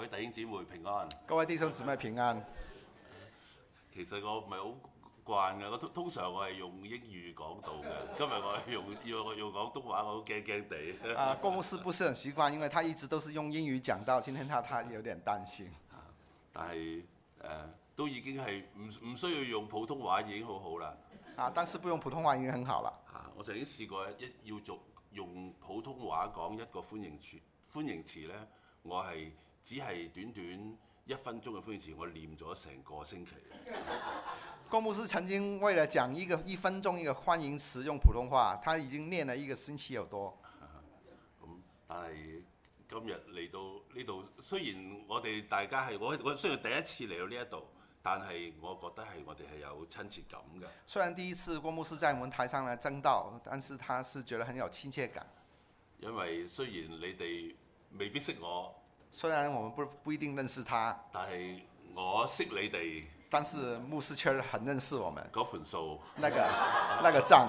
位弟兄姊妹平安。 各位弟兄姊妹平安。 其實我唔係好慣嘅，我通常我係用英語講道嘅，今日我係用廣東話，我都驚驚地。 郭牧師不是很習慣，因為他一直都是用英語講道，今天他有點擔心。 但係都已經係唔需要用普通話已經好好啦。 但是不用普通話已經很好了。 我曾經試過要用普通話講一個歡迎詞咧，我係只係短短1分鐘嘅歡迎詞，我念咗成個星期。 郭牧師曾經為了講1分鐘一個歡迎詞用普通話，他已經念了1個星期有多。 但係今日嚟到呢度，雖然我哋大家係我雖然第一次嚟到呢一度，但係我覺得係我哋係有親切感嘅。 雖然第一次郭牧師在我們台上來證道，但是他是覺得很有親切感。 因為雖然你哋未必識我， 雖然我們不一定認識他， 但係我識你哋。 但是牧師卻很認識我們。 嗰盤數， 那個帳。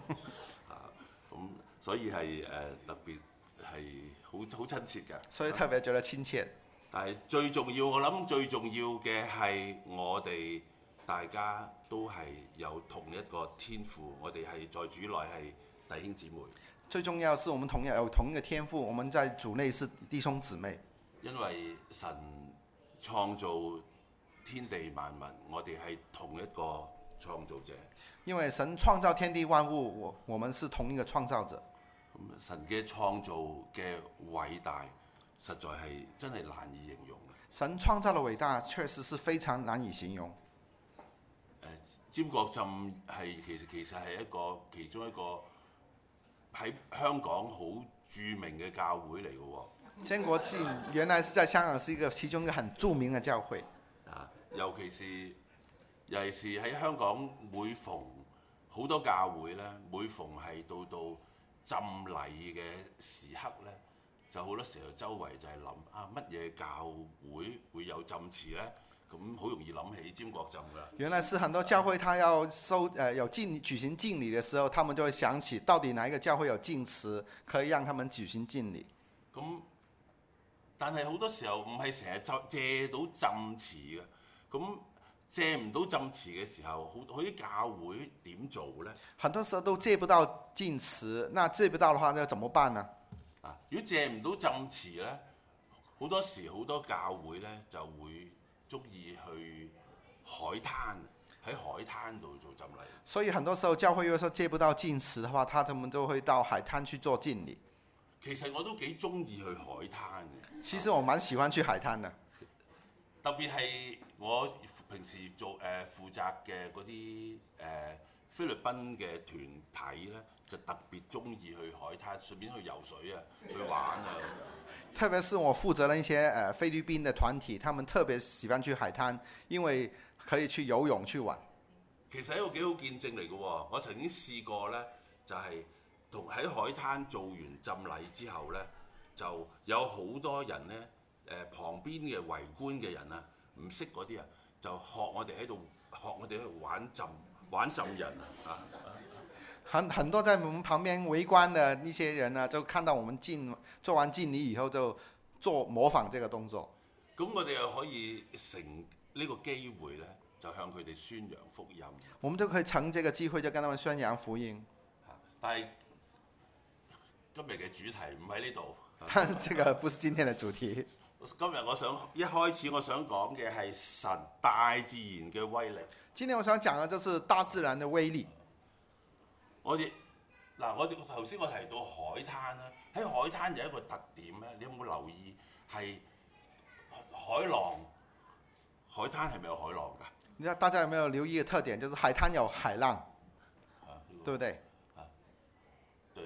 所以係特別係好親切嘅。 所以特別覺得親切。 但係最重要，我諗最重要嘅係我哋大家都係有同一個天賦，我哋係在主內係弟兄姊妹。最重要是我們有同一個天賦，我們在主內是弟兄姊妹。 因為神創造天地萬物，我哋係同一個創造者。 因為神創造天地萬物，我們是同一個創造者。 神嘅創造嘅偉大，實在係真係難以形容。 神創造的偉大，確實是非常難以形容。 尖閣浸係其實係其中一個喺香港好著名嘅教會嚟嘅喎。 尖閣浸原來是在香港是其中一個很著名嘅教會。 尤其是喺香港，每逢好多教會咧，每逢係到浸禮嘅時刻咧，就好多時候周圍就係諗乜嘢教會有浸詞咧，咁好容易諗起尖閣浸㗎。 原來是很多教會，他要舉行敬禮嘅時候，他們就會想起到底哪一個教會有浸詞，可以讓他們舉行敬禮。 但係好多時候唔係成日借到浸詞嘅。咁借唔到浸詞嘅時候，好啲教會點做呢？ 很多時候都借不到浸詞，那借不到的話，那怎麼辦呢？ 如果借唔到浸詞呢，好多時好多教會呢就會鍾意去海灘，喺海灘度做浸禮。 所以很多時候教會如果說借不到浸詞的話，他們就會到海灘去做敬禮。 其實我都幾鍾意去海灘嘅。 其實我蠻喜歡去海灘的。 特別係我平時負責嘅嗰啲菲律賓嘅團體咧，就特別中意去海灘，順便去游水啊，去玩啊。 特別是我負責的一些菲律賓的團體，他們特別喜歡去海灘，因為可以去游泳去玩。 其實係一個幾好見證嚟嘅喎，我曾經試過咧，就係喺海灘做完浸禮之後咧，就有好多人咧。旁邊嘅圍觀嘅人啊，唔識嗰啲啊，就學我哋去玩浸人啊！ 很多在我們旁邊圍觀的那些人呢，就看到我們做完敬禮以後，就模仿這個動作。 咁我哋又可以乘呢個機會咧，就向佢哋宣揚福音。 我們就可以趁這個機會就跟他們宣揚福音。 但係今日嘅主題唔喺呢度。 但這個不是今天的主題。 今日一開始我想講嘅係神大自然嘅威力。 今天我想講嘅就是大自然嘅威力。 我哋頭先我提到海灘啦，喺海灘有一個特點咧，你有冇留意係海浪？海灘係咪有海浪㗎？ 你知大家有沒有留意嘅特點，就是海灘有海浪，對不對？ 對。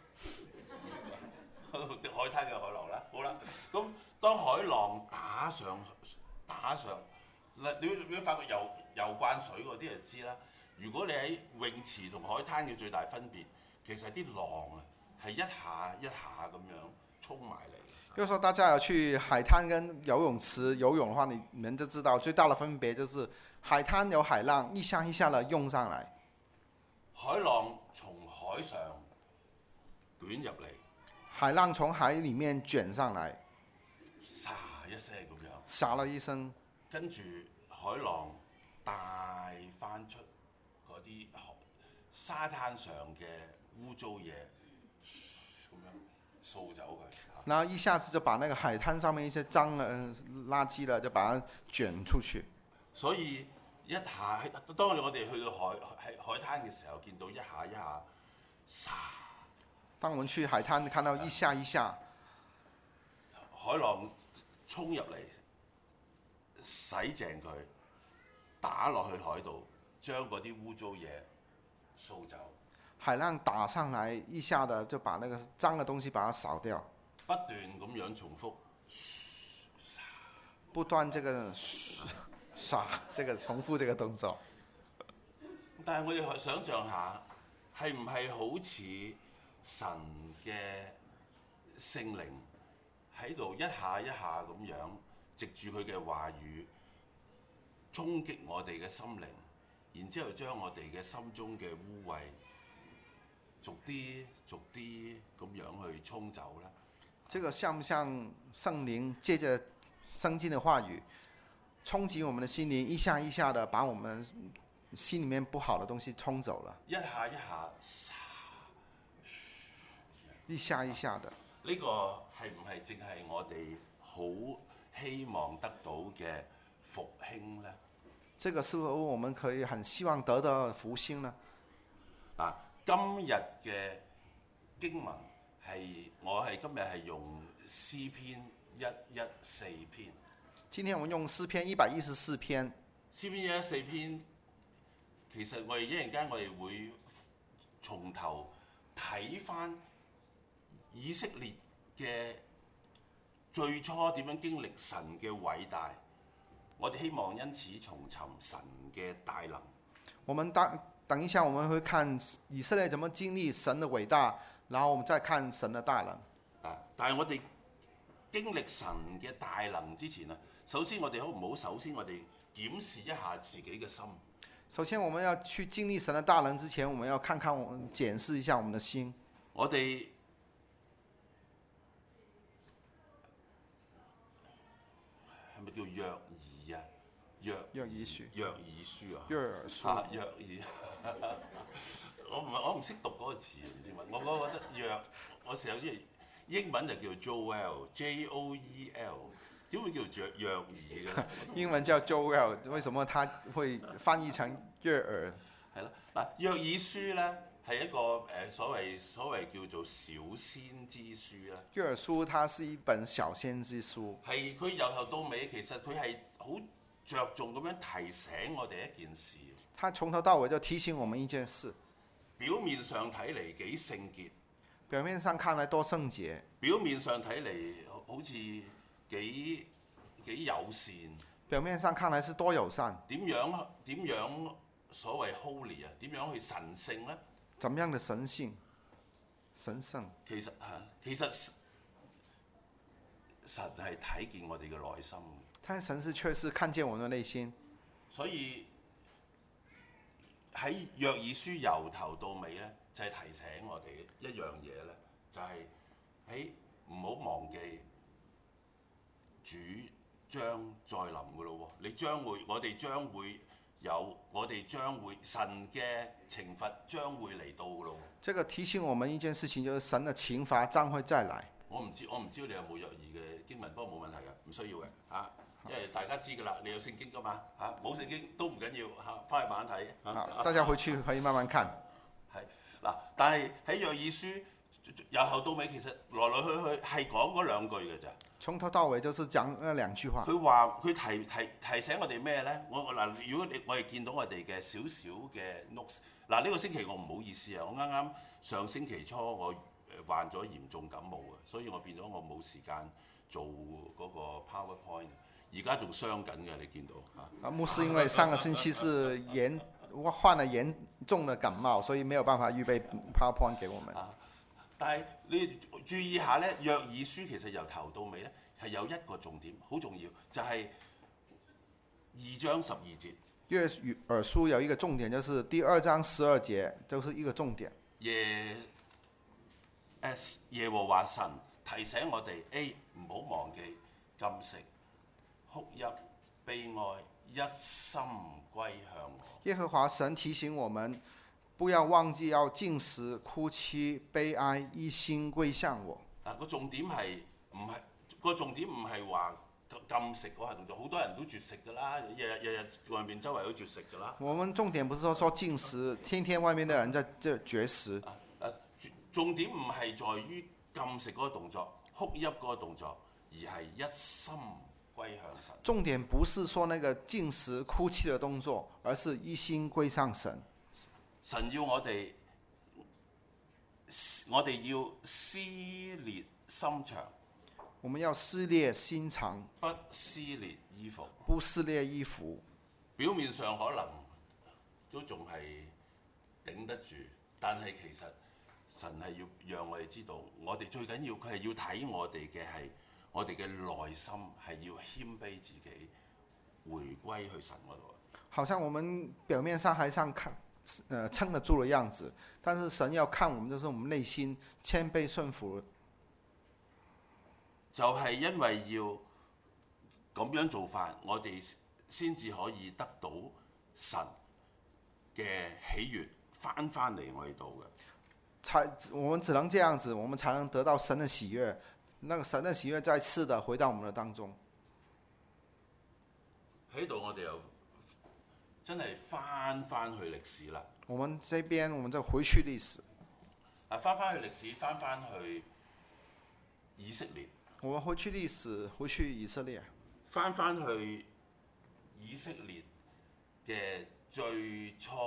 海灘有海浪啦，好啦，咁當海浪打上，你會發覺游慣水嗰啲就知啦。如果你喺泳池同海灘嘅最大分別，其實啲浪啊係一下一下咁樣衝埋嚟。 就是說大家要去海灘跟游泳池游泳的話，你們就知道最大的分別就是海灘有海浪一下一下的湧上來， 海浪從海上捲入嚟。 海浪從海裡面捲上來， 沙一聲咁沙了一聲， 跟住海浪帶翻出嗰啲沙灘上嘅污糟嘢，咁樣掃走佢。 然後一下子就把那個海灘上面一些髒垃圾了，就把它捲出去。 所以一下，當我哋去到海灘嘅時候，見到一下一下沙。 當我們去海灘看到一下一下， 海浪衝入嚟，洗淨佢，打落去海度，將嗰啲污糟嘢掃走。 海浪打上來，一下的就把那個髒的東西把它掃掉。 不斷咁樣重複， 不斷這個沙，這個重複這個動作。 但係我哋想像下，係唔係好似神嘅聖靈喺度一下一下咁樣，藉住佢嘅話語衝擊我哋嘅心靈，然之後將我哋嘅心中嘅污穢逐啲逐啲咁樣去沖走咧？ 這個像不像聖靈借着聖經的話語衝擊我們的心靈，一下一下的把我們心裡面不好的東西沖走了？ 一下一下， 一下一下的。 呢個係唔係淨係我哋好希望得到嘅復興呢？ 這個是否我們可以很希望得到復興呢？ 嗱，今日嘅經文我係今日係用詩篇114篇。 今天我們用詩篇114篇。 詩篇114篇，其實我哋一陣間我哋會從頭睇翻以色列嘅最初點樣經歷神嘅偉大，我哋希望因此重尋神嘅大能。 我們等一下我們會看以色列怎麼經歷神的偉大，然後我們再看神的大能。 但係我哋經歷神嘅大能之前啊，首先我哋好唔好？首先我哋檢視一下自己嘅心。 首先我們要去經歷神的大能之前，我們要看看我們檢視一下我們的心。 我哋係咪叫約珥啊？約珥書啊？約珥。我唔識讀嗰個詞，唔知乜。我覺得約，我成日有啲英文就叫 Joel，J-O-E-L， 點會叫約珥嘅？ 英文叫 Joel， 為什麼它會翻譯成約珥？ 係啦，嗱，約珥書咧係一個所謂叫做小先知書啦。 約珥書它是一本小先知書， 係佢由頭到尾其實佢係好着重咁樣提醒我哋一件事。 它從頭到尾就提醒我們一件事。 表面上睇嚟幾聖潔， 表面上看來多聖潔， 表面上睇嚟好似幾友善， 表面上看來是多友善。 點樣所謂 holy 啊？點樣去神聖呢？ 怎麼樣的神聖？神聖。 其實神係睇見我哋嘅內心。 但神是確實看見我們的內心。 所以喺約珥書由頭到尾咧，就係提醒我哋一樣嘢咧，就係唔好忘記主將再臨噶咯喎！我哋將會神嘅懲罰將會嚟到噶咯喎！ 這個提醒我們一件事情，就是神的懲罰將會再來。 我唔知你有冇約珥嘅經文，不過冇問題嘅，唔需要嘅嚇。因為大家知㗎啦，你有聖經㗎嘛嚇，冇聖經都唔緊要嚇，翻去慢慢睇。 大家回去可以慢慢看。 係嗱，但係喺約珥書由頭到尾，其實來來去去係講嗰兩句嘅咋。 從頭到尾就是講那兩句話。 佢提醒我哋咩咧？如果我哋見到我哋嘅少少嘅 notes， 呢個星期我唔好意思啊，我啱啱上星期初我患咗嚴重感冒啊，所以我變咗我冇時間做嗰個 PowerPoint。而家仲傷緊嘅，你見到牧師因為上個星期是患了嚴重的感冒，所以沒有辦法預備 PowerPoint 給我們。 但係你注意下咧，約珥書其實由頭到尾咧係有一個重點，好重要，就係2章12節。約珥書有一個重點，就是第2章12節，就是一個重點。耶和華神提醒我哋，唔好忘記禁食。 哭泣、悲哀，一心歸向我。 耶和華神提醒我們，不要忘記要禁食、哭泣、悲哀，一心歸向我。 嗱，個重點唔係話禁食嗰下動作，好多人都絕食㗎啦，日外面周圍都絕食㗎啦。 我們重點不是說禁食，天天外面的人在絕食。 重點唔係在於禁食嗰個動作、哭泣嗰個動作，而係一心歸向神。 重點不是說那個禁食、哭泣的動作，而是一心歸向神。 神要我哋要撕裂心腸， 我們要撕裂心腸， 不撕裂衣服。 不撕裂衣服。 表面上可能都仲係頂得住，但係其實神係要讓我哋知道，我哋最緊要佢係要睇我哋嘅係我哋嘅內心係要謙卑自己，回歸去神嗰度。 好像我們表面上還像撐得住的樣子，但是神要看我們，就是我們內心謙卑順服。 就係因為要咁樣做法，我哋先至可以得到神嘅喜悅翻嚟我哋度嘅。 我們只能這樣子，我們才能得到神的喜悅。那個神的喜悅再次的回到我們的當中。 喺度我哋又真係翻去歷史啦。 我們這邊我們就回去歷史。 翻去歷史，翻去以色列。 我們回去歷史，回去以色列。 翻去以色列嘅最初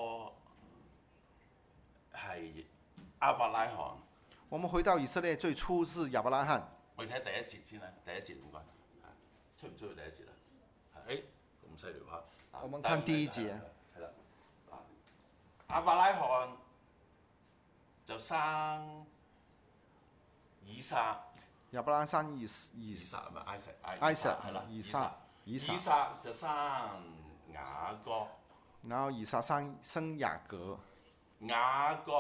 係亞伯拉罕。 我們回到以色列最初是亞伯拉罕。 我哋睇第一節先啦，第一節唔該，出唔出去第一節啦？咁犀利嚇！ 我們看第一節。 係啦，亞伯拉罕就生以撒。 亞伯拉罕生以撒係咪艾撒係啦， 以撒就生雅各。 然後以撒生雅各。 雅各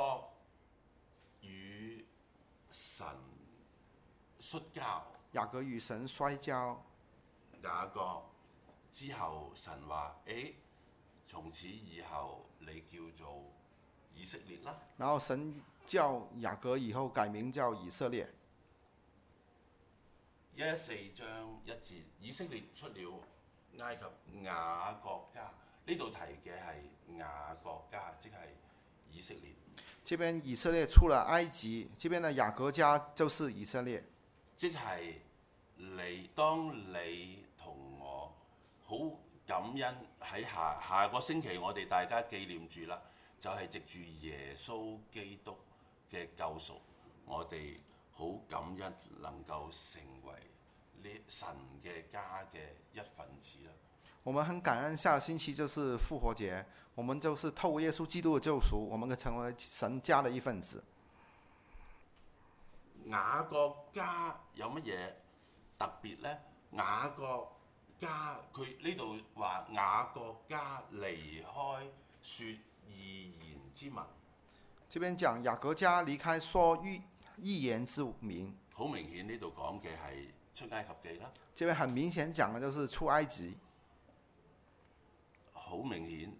與神摔跤。 雅各與神摔跤。 雅各之後神話：從此以後你叫做以色列啦。 然後神叫雅各以後改名叫以色列。 14章1節，以色列出了埃及，雅各家。呢度提嘅係雅各家，即係以色列。 這邊以色列出了埃及，這邊的雅各家就是以色列。 即係當你同我好感恩喺下個星期，我哋大家紀念住啦，就係藉住耶穌基督嘅救贖，我哋好感恩能夠成為呢神嘅家嘅一份子啦。 我們很感恩，下個星期就是復活節，我們就是透過耶穌基督的救贖，我們可成為神家的一份子。 雅各家有乜嘢特別呢？雅各家佢呢度話雅各家離開説異言之民。 這邊講雅各家離開說異言之民。 好明顯呢度講嘅係出埃及記啦。 這邊很明顯講嘅就是出埃及。 好明顯，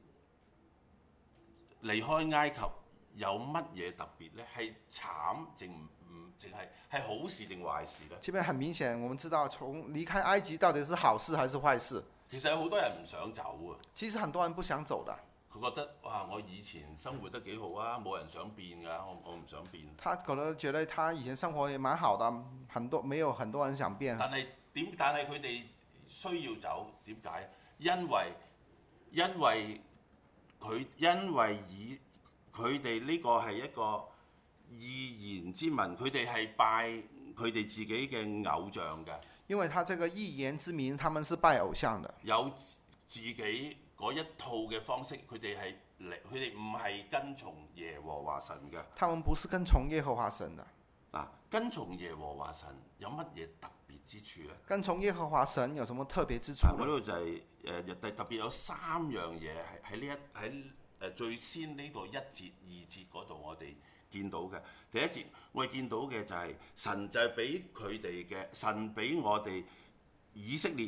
離開埃及有乜嘢特別呢？係慘定唔淨係好事定壞事呢？ 這邊很明顯，我們知道從離開埃及到底是好事還是壞事。 其實有好多人唔想走啊。 其實很多人不想走的。 佢覺得哇，我以前生活得幾好啊，冇人想變㗎，我唔想變。 他可能覺得他以前生活也蠻好的，沒有很多人想變。 但係佢哋需要走，點解？因為佢哋呢個係一個異言之民，佢哋係拜佢哋自己嘅偶像嘅。 因為他這個異言之民，他們是拜偶像的， 有自己嗰一套嘅方式，佢哋唔係跟從耶和華神嘅。 他們不是跟從耶和華神的。 跟從耶和華神有乜嘢特別之處咧？ 跟從耶和華神有什麼特別之處呢？ 嗰度就係特別有3樣嘢喺最先呢度1節2節嗰度我哋見到嘅。第一節我哋見到嘅就係神就係俾佢哋嘅，神俾我哋以色列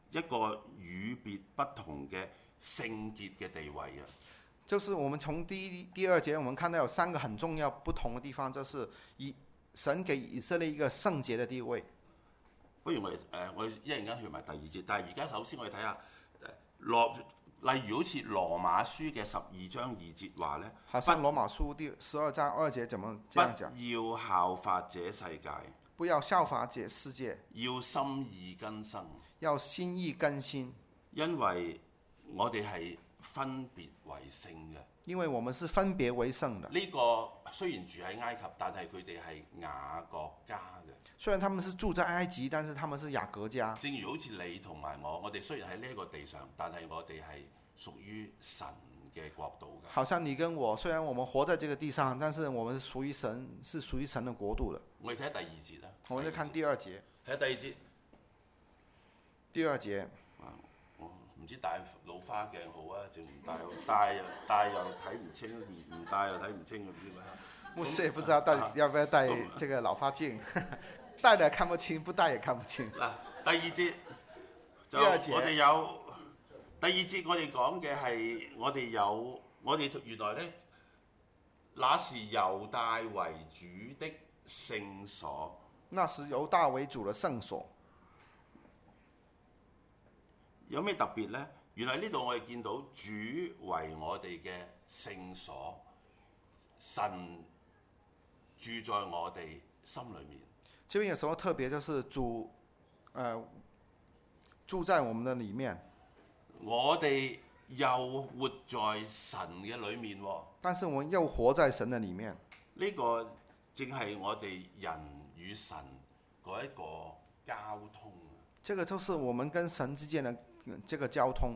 一個與別不同嘅聖潔嘅地位啊！ 就是我們從第二節，我們看到有3個很重要不同的地方，就是神給以色列一個聖潔的地位。 不如我一陣間去埋第2節，但係而家首先我哋睇下例如好似羅馬書嘅12章2節話咧， 好像羅馬書第12章2節怎麼這樣講？ 不要效法這世界， 不要效法這世界， 要心意更新， 要心意更新， 因為我哋係分別為聖嘅。 因為我們是分別為聖的。 呢個雖然住喺埃及，但係佢哋係雅各家嘅。 雖然他們是住在埃及，但是他們是雅各家。 正如好似你同埋我哋雖然喺呢個地上，但係我哋係屬於神嘅國度嘅。 好像你跟我，雖然我們活在這個地上，但是我們是屬於神，是屬於神的國度的。 我哋睇下第2節啦。 我們再看第2節。 睇下第2節。 第2節。 唔知戴老花鏡好啊，定唔戴又睇唔清，唔戴又睇唔清咁點啊？ 牧師也不知道到底要不要戴這個老花鏡，戴了看不清，不戴也看不清。 嗱，第2節就我哋有第2節，我哋講嘅係我哋原來咧，那是猶大為主的聖所。 那是猶大為主的聖所。 有咩特別呢？原來呢度我哋見到主為我哋嘅聖所，神住在我哋心裏面。 這邊有什麼特別？就是主，住在我們的裡面。 我哋又活在神嘅裏面喎。 但是我們又活在神的裡面。 呢個正係我哋人與神嗰一個交通。 這個就是我們跟神之間的這個交通。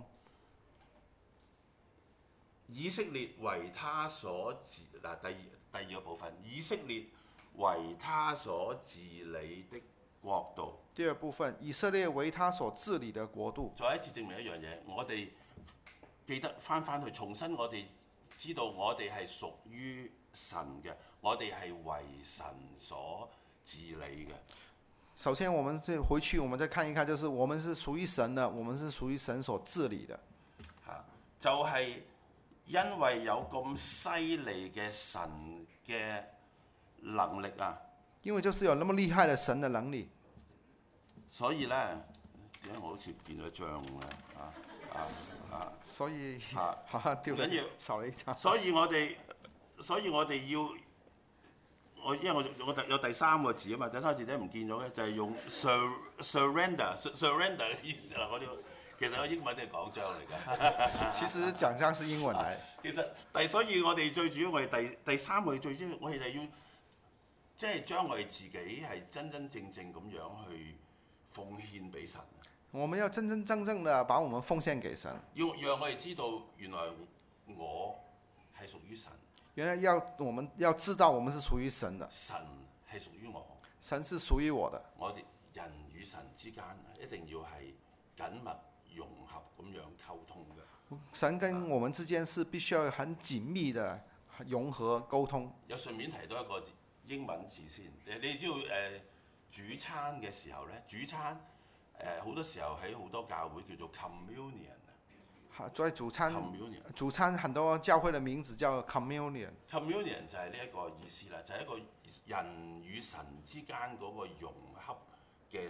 以色列為他所治，嗱，第二個部分，以色列為他所治理的國度。 第二部分，以色列為他所治理的國度。 再一次證明一樣嘢，我哋記得翻去重新，我哋知道我哋係屬於神嘅，我哋係為神所治理嘅。 首先，我們再回去，我們再看一看，就是我們是屬於神的，我們是屬於神所治理的。 就係因為有咁犀利嘅神嘅能力啊！ 因為就是有那麼厲害的神的能力， 所以咧，點解我好似唔見咗張嘅？ 所以好像丟了， 唔緊要， 少了一張。 所以我哋要。因為我有第3個字啊嘛，第3個字咧唔見咗嘅，就係用 surrender 嘅意思啦。其實我英文都係講章嚟㗎。 其實講章是英文嚟。 其實所以我哋最主要，我哋第3個最主要，我哋就要即係將我哋自己係真真正正咁樣去奉獻俾神。 我們要真真正正的把我們奉獻給神。 要讓我哋知道原來我係屬於神。 原來我們要知道我們是屬於神的。 神係屬於我。 神是屬於我的。 我哋人與神之間一定要係緊密融合咁樣溝通嘅。 神跟我們之間是必須要很緊密的融合溝通。 有順便提到一個英文字先，你知道主餐嘅時候咧，主餐好多時候喺好多教會叫做 communion。 在主餐很多教會的名字叫 communion。communion 就係呢一個意思啦，就係一個人與神之間嗰個融合嘅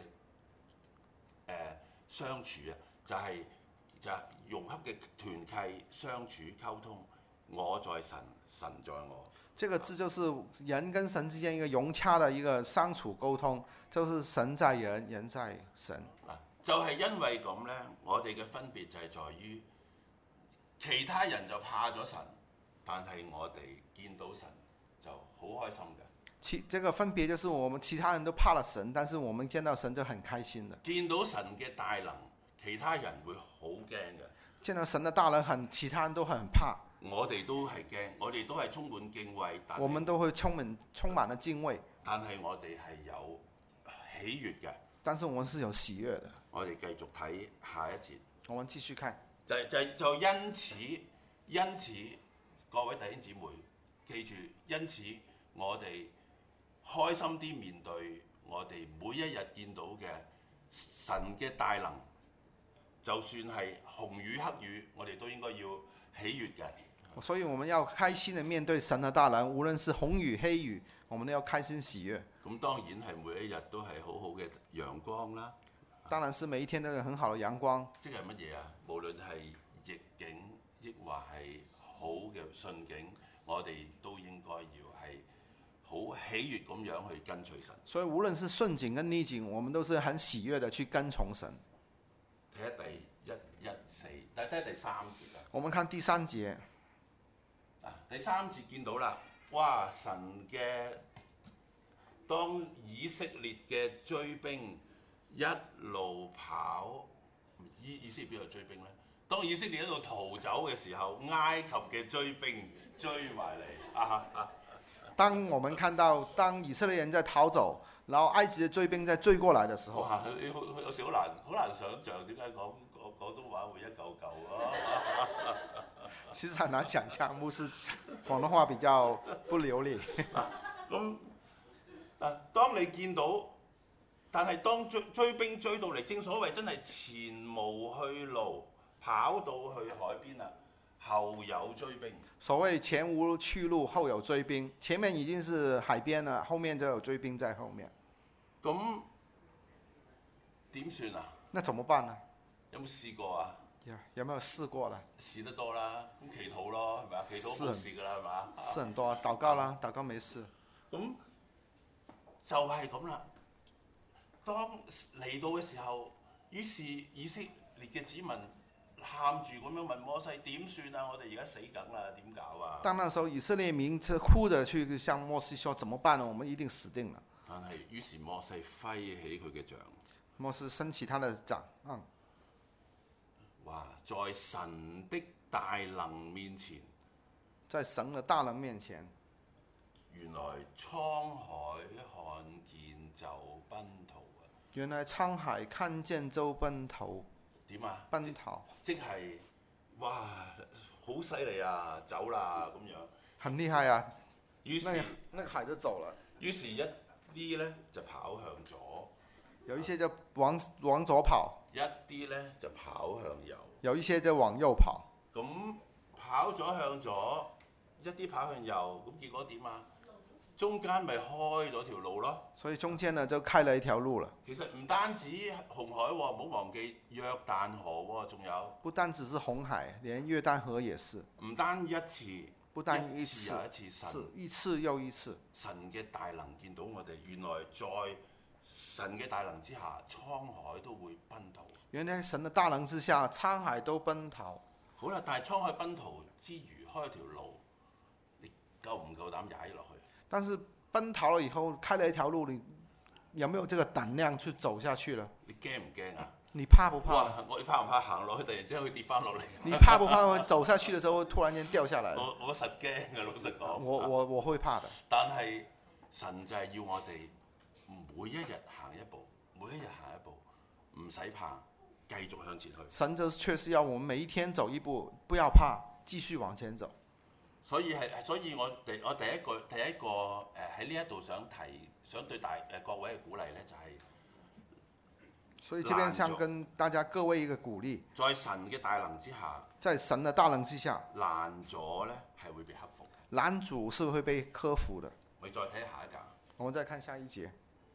相處啊，就係融合嘅團契相處溝通，我在神，神在我。 這個字就是人跟神之間一個融洽的一個相處溝通，就是神在人，人在神。 就係因為咁咧，我哋嘅分別就係在於。其他人就怕咗神，但係我哋見到神就好開心嘅。 這個分別就是我們其他人都怕了神，但是我們見到神就很開心的。 見到神嘅大能，其他人會好驚嘅。 見到神的大能其他人都很怕。 我哋都係驚，我哋都係充滿敬畏。 我們都會充滿了敬畏。 但係我哋係有喜悅嘅。 但是我們是有喜悅的。 我哋繼續睇下一節。 我們繼續看。 就因此，各位弟兄姊妹記住，因此我哋開心啲面對我哋每一日見到嘅神嘅大能， 就算係紅雨黑雨，我哋都應該要喜悅嘅。 所以我們要開心的面對神的大能，無論是紅雨黑雨，我們都要開心喜悅。 咁當然係每一日都係好好嘅陽光啦。 當然是每一天都有很好的陽光。 即係乜嘢啊？無論係逆境，抑或係好嘅順境，我哋都應該要係好喜悅咁樣去跟隨神。 所以無論是順境跟逆境，我們都是很喜悅的去跟從神。 睇下睇下第三節啊。 我們看第三節。 第三節見到啦，哇！神嘅當以色列嘅追兵一路跑，以色列邊度追兵呢？當以色列一路逃走嘅時候，埃及嘅追兵追埋嚟。 當我們看到當以色列人在逃走，然後埃及的追兵在追過來的時候， 哇！有時好難想像點解講廣東話會一嚿嚿啊！ 其實很難想象，牧師廣東話比較不流利。 咁當你見到，但係當追兵追到嚟，正所謂真係前無去路，跑到去海邊啦，後有追兵。 所謂前無去路，後有追兵，前面已經是海邊了，後面就有追兵在後面。 咁點算啊？ 那怎麼辦呢？ 有冇試過啊？ 有沒有試過啦？ 試得多啦，咁祈禱咯，係咪啊？祈禱冇事㗎啦，係嘛？ 是很多，禱告啦，禱告沒事。 咁就係咁啦。當嚟到嘅時候，於是以色列嘅子民喊住咁樣問摩西：點算啊？我哋而家死梗啦，點搞啊？ 當那時候以色列民就哭着去向摩西說：怎麼辦呢？我們一定死定了。 但係於是摩西揮起佢嘅杖。 摩西升起他的杖。 哇！在神的大能面前， 在神的大能面前， 原來滄海看見就奔逃啊！ 原來滄海看見就奔逃。 點啊？ 奔逃。即係哇，好犀利啊！走啦咁樣。 很厲害啊！ 於是那個海就走了。 於是一啲咧就跑向左， 有一些就往左跑。 一啲咧就跑向右， 有一些就往右跑。 咁跑咗向左，一啲跑向右，咁結果點啊？中間咪開咗條路咯。 所以中間呢就開了一條路了。 其實唔單止紅海喎，唔好忘記約旦河喎，仲有。 不單只是紅海，連約旦河也是。 唔單一次， 不單一次又一次， 是一次又一次。 神嘅大能見到我哋，原來在神嘅大能之下，滄海都會奔逃。 原來神的大能之下，滄海都奔逃。 好啦，但係滄海奔逃之餘，開一條路，你夠唔夠膽踩落去？ 但是奔逃了以後，開了一條路，你有沒有這個膽量去走下去了？ 你驚唔驚啊？ 你怕不怕？ 我怕唔怕行落去，突然之間會跌翻落嚟？ 你怕不怕走下去的時候突然間掉下來？ 我實驚嘅，老實講。 我會怕的。 但係神就係要我哋每一日行一步，每一日行一步，唔使怕，繼續向前去。 神就確實要我們每一天走一步，不要怕，繼續往前走。 所以我第一個喺呢一度想對各位嘅鼓勵咧，就係、 所以這邊想跟大家各位一個鼓勵， 在神嘅大能之下， 在神的大能之下， 攔阻咧係會被克服。 攔阻是會被克服的。 我哋再睇下一格。 我們再看下一節。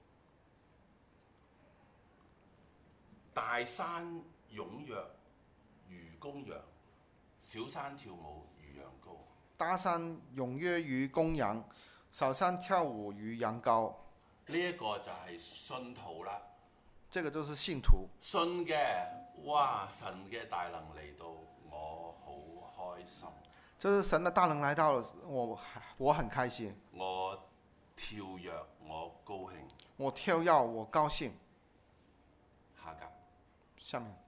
大山踴躍如公羊，小山跳舞如羊羔。 大山踴躍如公羊，小山跳舞如羊羔。 呢一個就係信徒啦。 這個就是信徒。 信嘅，哇！神嘅大能嚟到，我好開心。 就是神的大能來到了，我很開心。 我跳躍，我高興。 我跳躍，我高興。 下格。 下面。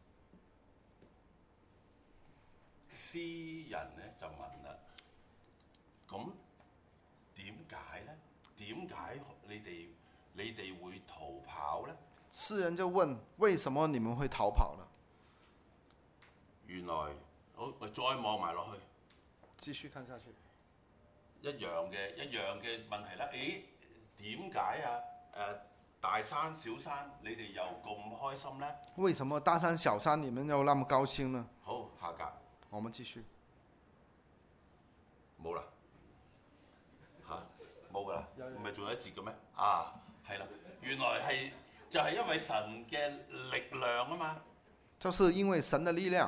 詩人咧就問啦，咁點解咧？點解你哋會逃跑咧？ 詩人就問：為什麼你們會逃跑呢？ 原來我再望埋落去， 繼續看下去， 一樣嘅問題啦。誒點解啊？ 大山小山你哋又咁開心呢？ 為什麼大山小山你們又那麼高興呢？ 好，下格我們繼續。 冇啦，冇噶啦，唔係仲有一節嘅咩？啊，係啦，原來係就係因為神嘅力量啊嘛。 就是因為神的力量，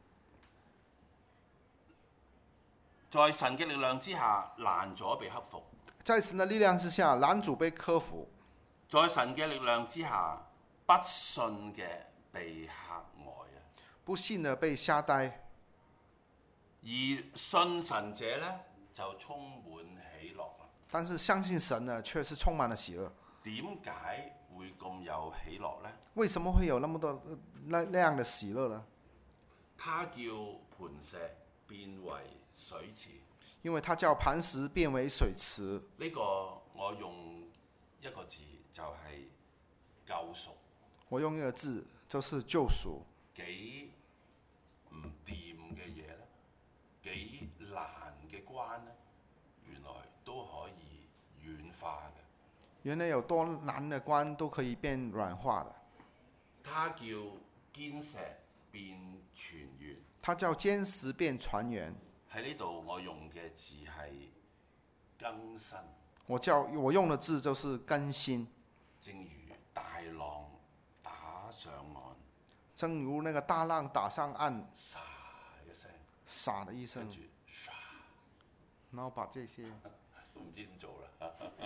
在神嘅力量之下，攔阻被克服。 在神的力量之下，攔阻被克服。 在神嘅力量之下，不信嘅被嚇呆啊！ 不信的被嚇呆， 而信神者呢，就充滿喜樂啦。 但是相信神呢，卻是充滿了喜樂。 點解會咁有喜樂呢？ 為什麼會有那麼多那樣的喜樂呢？ 他叫磐石變為水池。 因為他叫磐石變為水池。 呢個我用一個字就係救贖。 我用一個字就是救贖。 幾唔掂嘅嘢呢？幾難嘅關呢？原來都可以軟化嘅。 原來有多難的關都可以變軟化的。 他叫堅石變泉源。 他叫堅石變泉源。 喺呢度我用嘅字係更新。 我用的字就是更新。 正如大浪打上岸。 正如那個大浪打上岸。 沙一聲。 沙的一聲。 跟住， 然後把這些都唔知點做啦，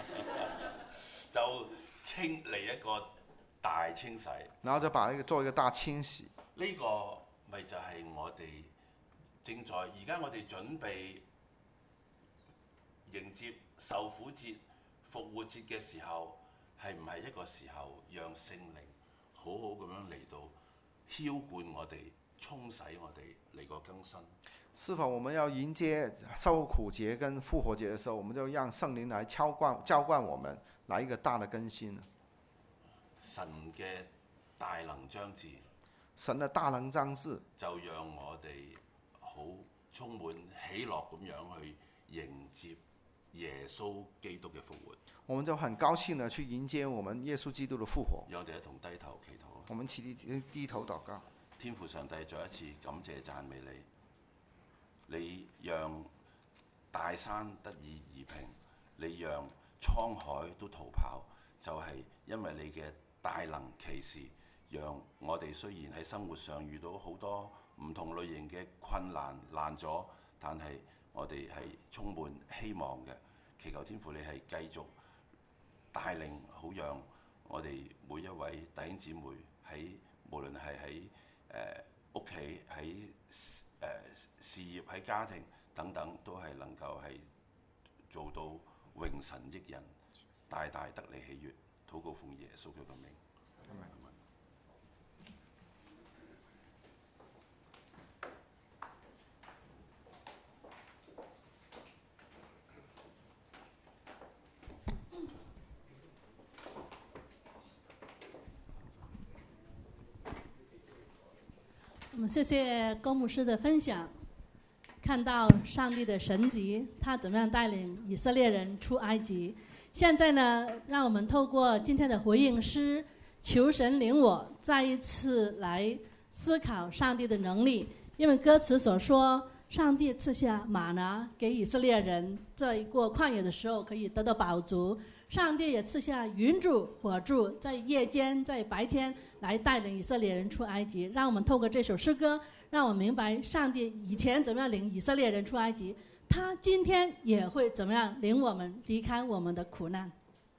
就清嚟一個大清洗。 然後就把呢個做一個大清洗。 呢個咪就係我哋正在而家我哋準備迎接受苦節、復活節嘅時候，係唔係一個時候讓聖靈好好咁樣嚟到澆灌我哋、沖洗我哋嚟個更新？ 是否我們要迎接受苦節跟復活節的時候，我們就讓聖靈來澆灌我們，來一個大的更新呢？ 神嘅大能將至， 神的大能將至， 就讓我哋好充滿喜樂咁樣去迎接耶穌基督嘅復活。 我們就很高興地去迎接我們耶穌基督的復活。 讓我哋一同低頭祈禱。 我們一起低頭禱告。 天父上帝，再一次感謝讚美你。你讓大山得以夷平，你讓滄海都逃跑，就係因為你嘅大能奇事，讓我哋雖然喺生活上遇到好多唔同類型嘅困難難阻，但係我哋係充滿希望嘅。祈求天父你係繼續帶領，好讓我哋每一位弟兄姊妹喺無論係喺屋企喺事業喺家庭等等，都係能夠係做到榮神益人，大大得你喜悅。禱告奉耶穌基督嘅名。 我们谢谢高牧师的分享，看到上帝的神迹，他怎么样带领以色列人出埃及。现在呢，让我们透过今天的回应诗，求神领我再一次来思考上帝的能力。因为歌词所说，上帝赐下玛拿给以色列人，在过旷野的时候可以得到饱足。上帝也赐下云柱火柱，在夜间在白天来带领以色列人出埃及。让我们透过这首诗歌，让我们明白上帝以前怎么样领以色列人出埃及，他今天也会怎么样领我们离开我们的苦难。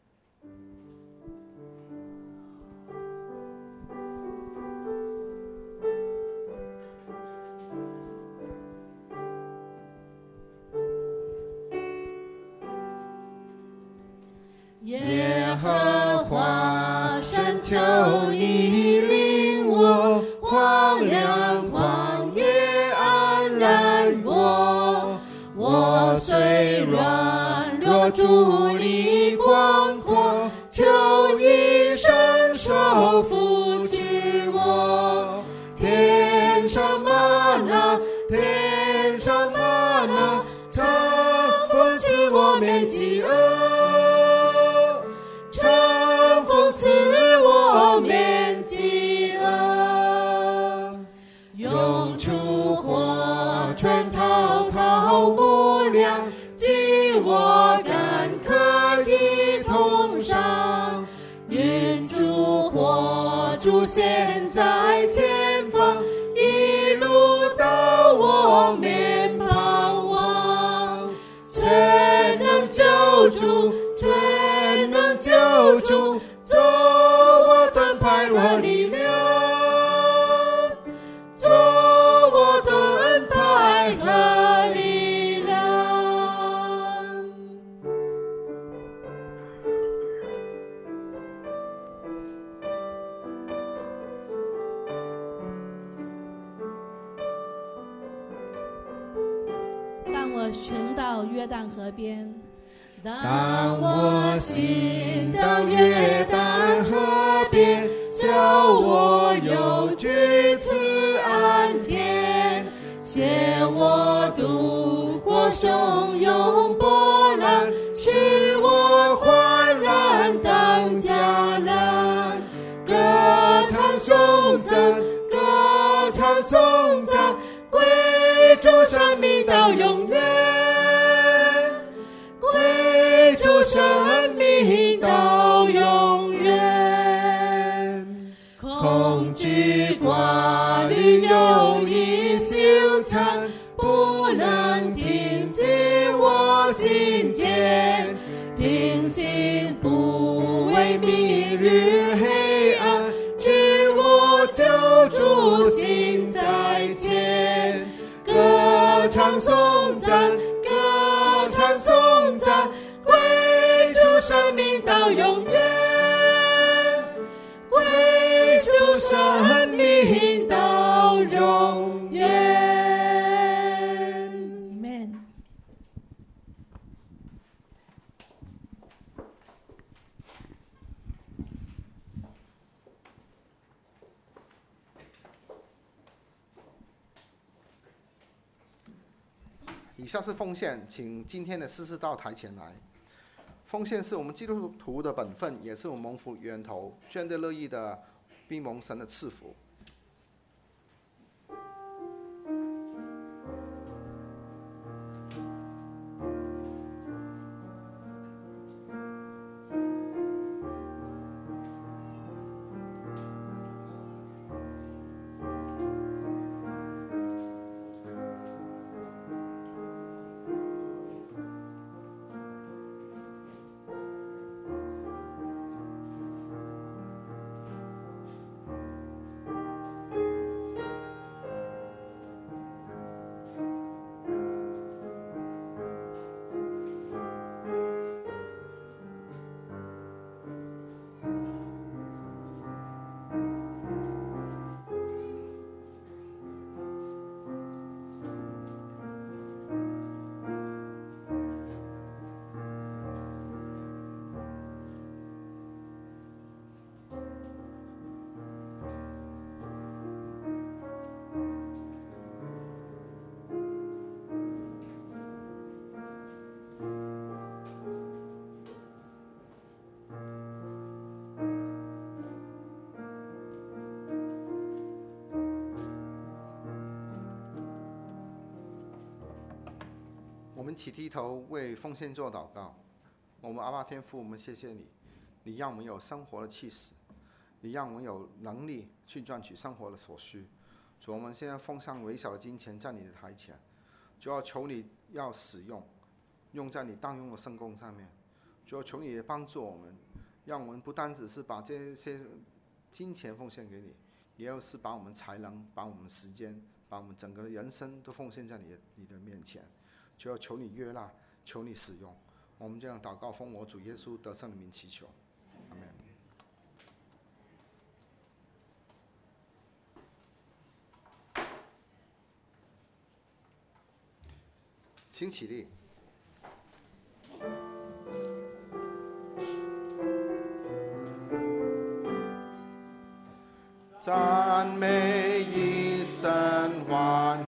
耶和华神求你领我，荒凉旷野安然过。我虽软弱，主力广阔，求你伸手扶持我。天上吗哪，天上吗哪，常扶持我免饥饿。常讽刺上，云柱火柱现在前方，一路到我面盼望。全能救主，全能救主，做我盾牌和力量，做我盾牌和力量。 当我寻到约旦河边， 当我行到约旦河边，叫我有居此安田，携我渡过汹涌波澜，使我焕然当迦南。歌唱颂赞，歌唱颂赞，归主生命到永远，归主生命到永远。恐惧挂虑忧疑羞惭，不能停止我心间，平心不为明日黑暗，知我救主心在前。歌唱颂赞，歌唱颂赞，归主生命到永远，归主生命到永远。 Amen。 以下是奉献，请今天的司事到台前来。奉献是我们基督徒的本分，也是我们蒙福源头，捐的乐意的，并蒙神的赐福。我们起低头为奉献做祷告。我们阿爸天父，我们谢谢你，你让我们有生活的气势，你让我们有能力去赚取生活的所需。主，我们现在奉上微小的金钱在你的台前，主要求你要使用在你当用的圣工上面。主要求你也帮助我们，让我们不单只是把这些金钱奉献给你，也要是把我们才能、把我们时间、把我们整个人生都奉献在你的面前。就要求你悦纳，求你使用。我们这样祷告，奉我主耶稣得胜的名祈求，阿们。请起立。赞美